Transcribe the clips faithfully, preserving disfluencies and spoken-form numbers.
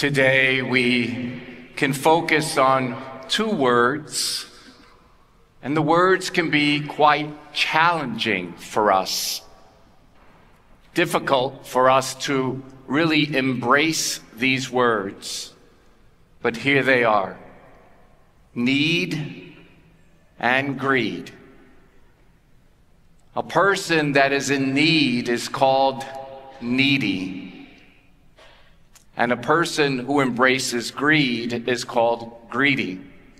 Today we can focus on two words, and the words can be quite challenging for us, difficult for us to really embrace these words. But here they are: need and greed. A person that is in need is called needy, and a person who embraces greed is called greedy.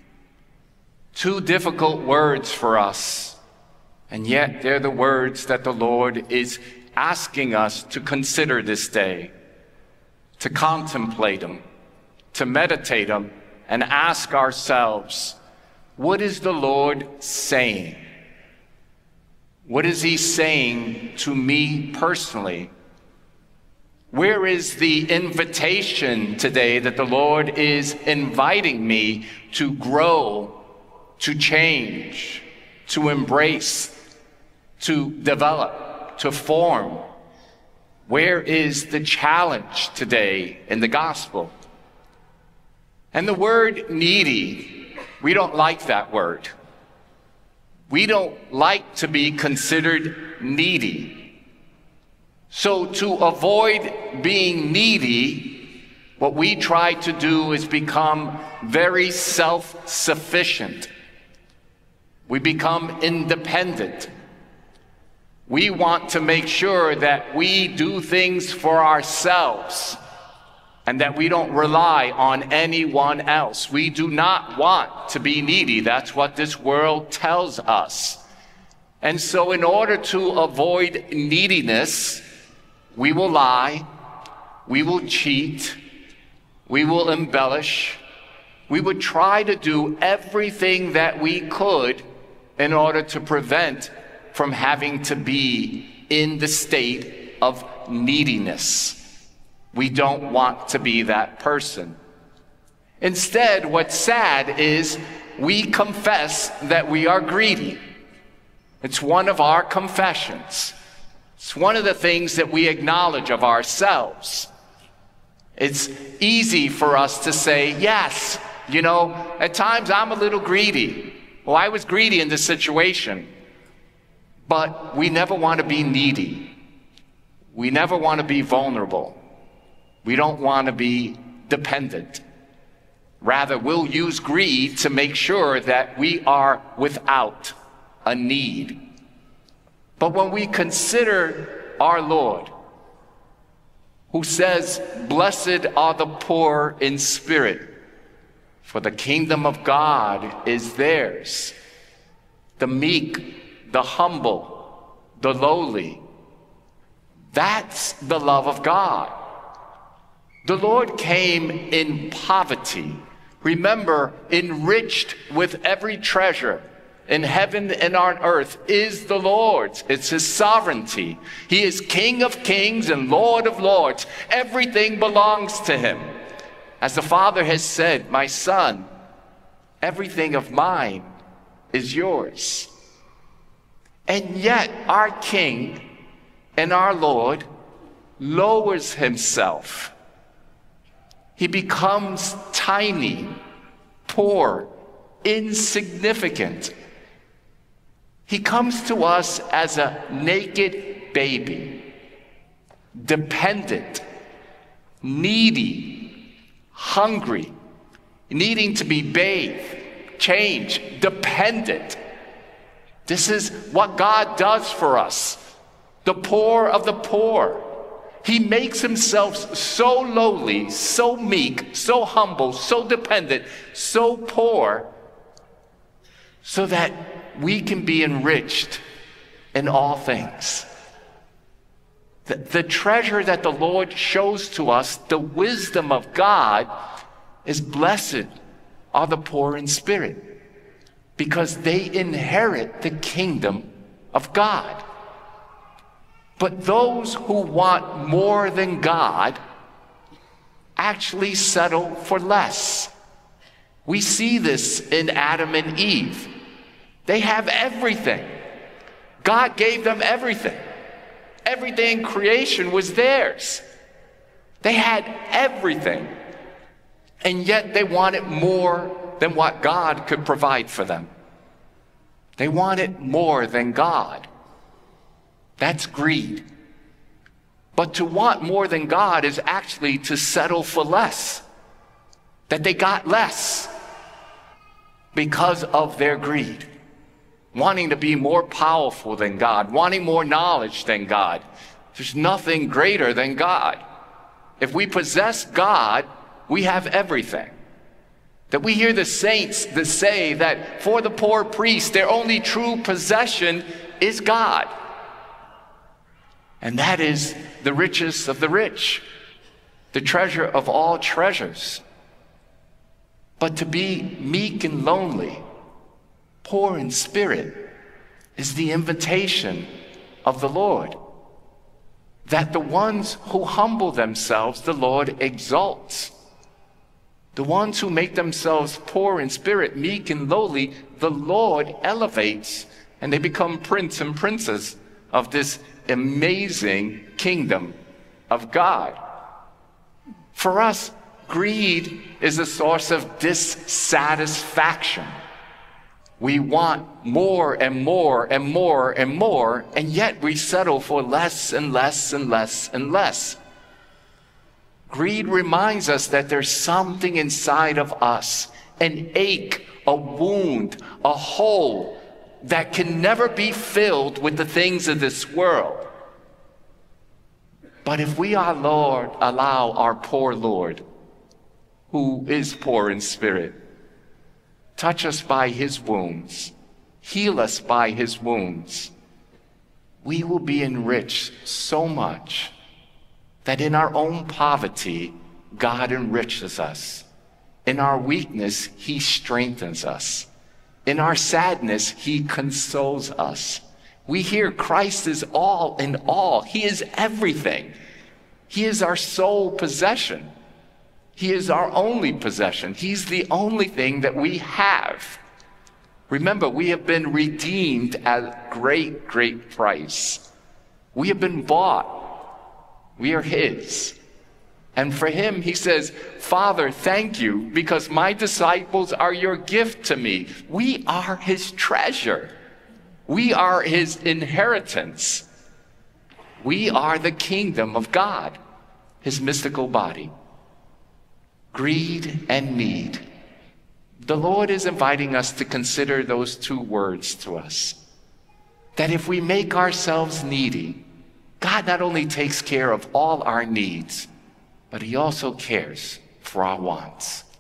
Two difficult words for us, and yet they're the words that the Lord is asking us to consider this day, to contemplate them, to meditate them, and ask ourselves, what is the Lord saying? What is He saying to me personally? Where is the invitation today that the Lord is inviting me to grow, to change, to embrace, to develop, to form? Where is the challenge today in the gospel? And the word needy, we don't like that word. We don't like to be considered needy. So to avoid being needy, what we try to do is become very self-sufficient. We become independent. We want to make sure that we do things for ourselves and that we don't rely on anyone else. We do not want to be needy. That's what this world tells us. And so in order to avoid neediness, we will lie, we will cheat, we will embellish, we would try to do everything that we could in order to prevent from having to be in the state of neediness. We don't want to be that person. Instead, what's sad is we confess that we are greedy. It's one of our confessions. It's one of the things that we acknowledge of ourselves. It's easy for us to say, yes, you know, at times I'm a little greedy. Well, I was greedy in this situation. But we never want to be needy. We never want to be vulnerable. We don't want to be dependent. Rather, we'll use greed to make sure that we are without a need. But when we consider our Lord, who says, "Blessed are the poor in spirit, for the kingdom of God is theirs," the meek, the humble, the lowly, that's the love of God. The Lord came in poverty. Remember, enriched with every treasure in heaven and on earth is the Lord's. It's His sovereignty. He is King of kings and Lord of lords. Everything belongs to Him. As the Father has said, "My son, everything of mine is yours." And yet our King and our Lord lowers Himself. He becomes tiny, poor, insignificant. He comes to us as a naked baby, dependent, needy, hungry, needing to be bathed, changed, dependent. This is what God does for us, the poor of the poor. He makes Himself so lowly, so meek, so humble, so dependent, so poor, so that we can be enriched in all things. The, the treasure that the Lord shows to us, the wisdom of God, is blessed are the poor in spirit, because they inherit the kingdom of God. But those who want more than God actually settle for less. We see this in Adam and Eve. They have everything. God gave them everything. Everything in creation was theirs. They had everything. and yet they wanted more than what God could provide for them. They wanted more than God. That's greed. But to want more than God is actually to settle for less. That they got less because of their greed. Wanting to be more powerful than God, wanting more knowledge than God. There's nothing greater than God. If we possess God, we have everything. That we hear the saints that say that for the poor priest, their only true possession is God. And that is the richest of the rich, the treasure of all treasures. But to be meek and lonely, poor in spirit, is the invitation of the Lord. That the ones who humble themselves, the Lord exalts. The ones who make themselves poor in spirit, meek and lowly, the Lord elevates, and they become prince and princess of this amazing kingdom of God. For us, greed is a source of dissatisfaction. We want more and more and more and more, and yet we settle for less and less and less and less. Greed reminds us that there's something inside of us, an ache, a wound, a hole that can never be filled with the things of this world. But if we, our Lord, allow our poor Lord, who is poor in spirit, touch us by his wounds, heal us by his wounds, we will be enriched so much that in our own poverty, God enriches us. In our weakness, he strengthens us. In our sadness, he consoles us. We hear Christ is all in all. He is everything. He is our sole possession. He is our only possession. He's the only thing that we have. Remember, we have been redeemed at a great, great price. We have been bought. We are his. And for him, he says, Father, thank you, because my disciples are your gift to me. We are his treasure. We are his inheritance. We are the kingdom of God, his mystical body. Greed and need. The Lord is inviting us to consider those two words to us. That if we make ourselves needy, God not only takes care of all our needs, but he also cares for our wants.